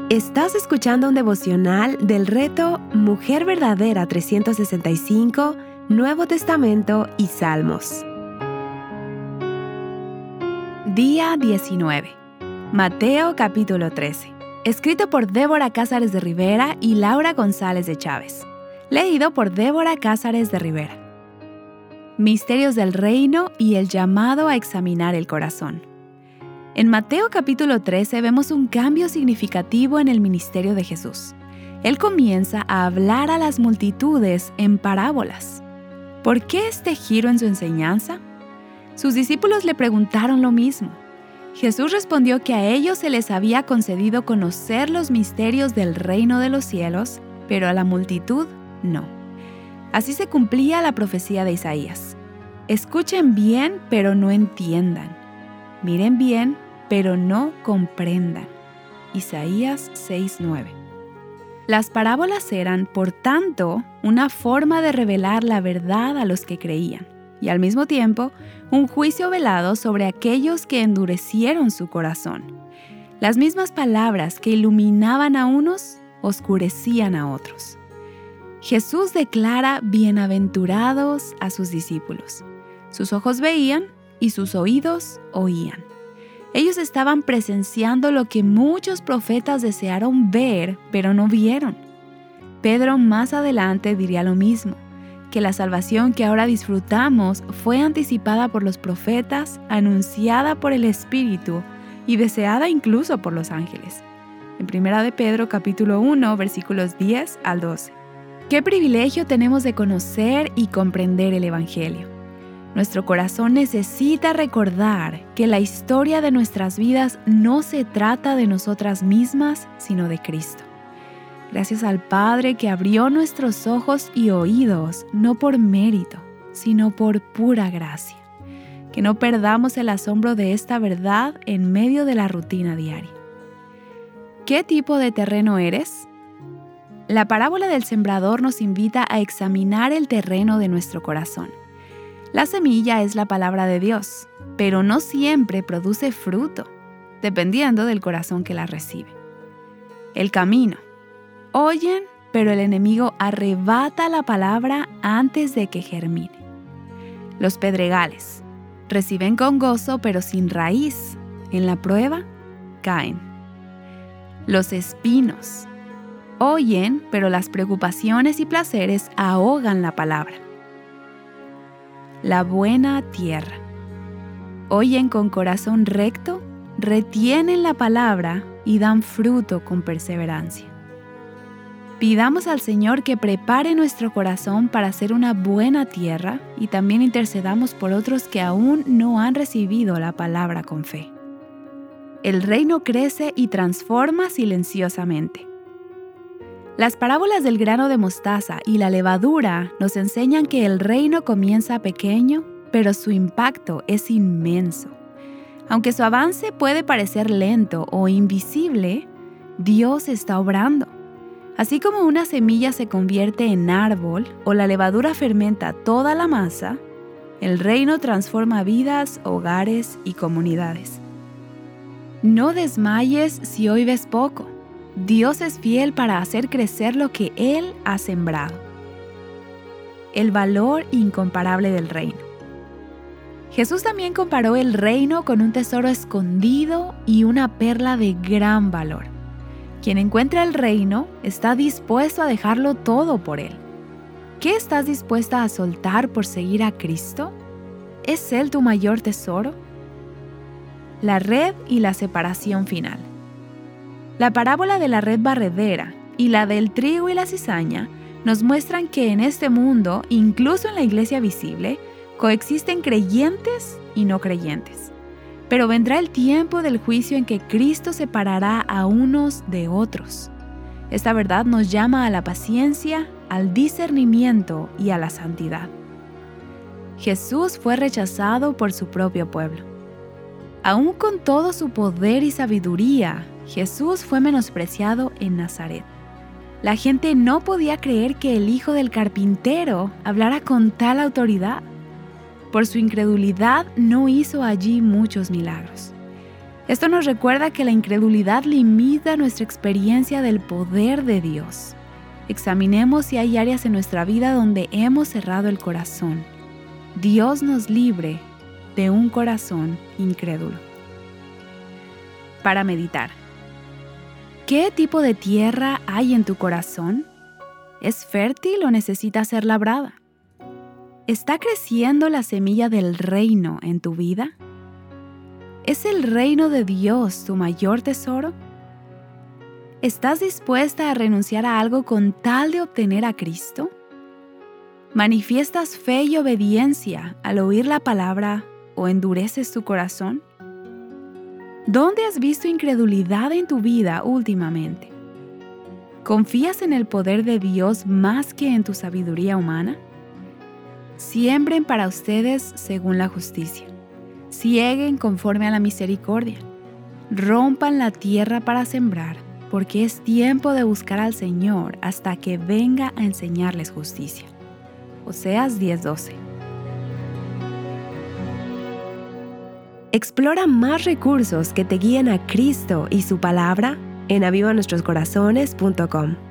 Estás escuchando un devocional del reto Mujer Verdadera 365, Nuevo Testamento y Salmos. Día 19. Mateo capítulo 13. Escrito por Débora Cázares de Rivera y Laura González de Chávez. Leído por Débora Cázares de Rivera. Misterios del reino y el llamado a examinar el corazón. En Mateo capítulo 13 vemos un cambio significativo en el ministerio de Jesús. Él comienza a hablar a las multitudes en parábolas. ¿Por qué este giro en su enseñanza? Sus discípulos le preguntaron lo mismo. Jesús respondió que a ellos se les había concedido conocer los misterios del reino de los cielos, pero a la multitud no. Así se cumplía la profecía de Isaías. Escuchen bien, pero no entiendan. Miren bien, pero no comprendan. Isaías 6:9. Las parábolas eran, por tanto, una forma de revelar la verdad a los que creían, y al mismo tiempo, un juicio velado sobre aquellos que endurecieron su corazón. Las mismas palabras que iluminaban a unos, oscurecían a otros. Jesús declara bienaventurados a sus discípulos. Sus ojos veían y sus oídos oían. Ellos estaban presenciando lo que muchos profetas desearon ver, pero no vieron. Pedro más adelante diría lo mismo, que la salvación que ahora disfrutamos fue anticipada por los profetas, anunciada por el Espíritu y deseada incluso por los ángeles. En 1 de Pedro capítulo 1, versículos 10 al 12. Qué privilegio tenemos de conocer y comprender el Evangelio. Nuestro corazón necesita recordar que la historia de nuestras vidas no se trata de nosotras mismas, sino de Cristo. Gracias al Padre que abrió nuestros ojos y oídos, no por mérito, sino por pura gracia. Que no perdamos el asombro de esta verdad en medio de la rutina diaria. ¿Qué tipo de terreno eres? La parábola del sembrador nos invita a examinar el terreno de nuestro corazón. La semilla es la palabra de Dios, pero no siempre produce fruto, dependiendo del corazón que la recibe. El camino. Oyen, pero el enemigo arrebata la palabra antes de que germine. Los pedregales. Reciben con gozo, pero sin raíz. En la prueba, caen. Los espinos. Oyen, pero las preocupaciones y placeres ahogan la palabra. La buena tierra. Oyen con corazón recto, retienen la palabra y dan fruto con perseverancia. Pidamos al Señor que prepare nuestro corazón para ser una buena tierra y también intercedamos por otros que aún no han recibido la palabra con fe. El reino crece y transforma silenciosamente. Las parábolas del grano de mostaza y la levadura nos enseñan que el reino comienza pequeño, pero su impacto es inmenso. Aunque su avance puede parecer lento o invisible, Dios está obrando. Así como una semilla se convierte en árbol o la levadura fermenta toda la masa, el reino transforma vidas, hogares y comunidades. No desmayes si hoy ves poco. Dios es fiel para hacer crecer lo que Él ha sembrado. El valor incomparable del reino. Jesús también comparó el reino con un tesoro escondido y una perla de gran valor. Quien encuentra el reino está dispuesto a dejarlo todo por Él. ¿Qué estás dispuesta a soltar por seguir a Cristo? ¿Es Él tu mayor tesoro? La red y la separación final. La parábola de la red barredera y la del trigo y la cizaña nos muestran que en este mundo, incluso en la iglesia visible, coexisten creyentes y no creyentes. Pero vendrá el tiempo del juicio en que Cristo separará a unos de otros. Esta verdad nos llama a la paciencia, al discernimiento y a la santidad. Jesús fue rechazado por su propio pueblo. Aún con todo su poder y sabiduría, Jesús fue menospreciado en Nazaret. La gente no podía creer que el hijo del carpintero hablara con tal autoridad. Por su incredulidad no hizo allí muchos milagros. Esto nos recuerda que la incredulidad limita nuestra experiencia del poder de Dios. Examinemos si hay áreas en nuestra vida donde hemos cerrado el corazón. Dios nos libre de un corazón incrédulo. Para meditar. ¿Qué tipo de tierra hay en tu corazón? ¿Es fértil o necesita ser labrada? ¿Está creciendo la semilla del reino en tu vida? ¿Es el reino de Dios tu mayor tesoro? ¿Estás dispuesta a renunciar a algo con tal de obtener a Cristo? ¿Manifiestas fe y obediencia al oír la palabra o endureces tu corazón? ¿Dónde has visto incredulidad en tu vida últimamente? ¿Confías en el poder de Dios más que en tu sabiduría humana? Siembren para ustedes según la justicia. Sieguen conforme a la misericordia. Rompan la tierra para sembrar, porque es tiempo de buscar al Señor hasta que venga a enseñarles justicia. Oseas 10:12. Explora más recursos que te guíen a Cristo y su palabra en avivanuestroscorazones.com.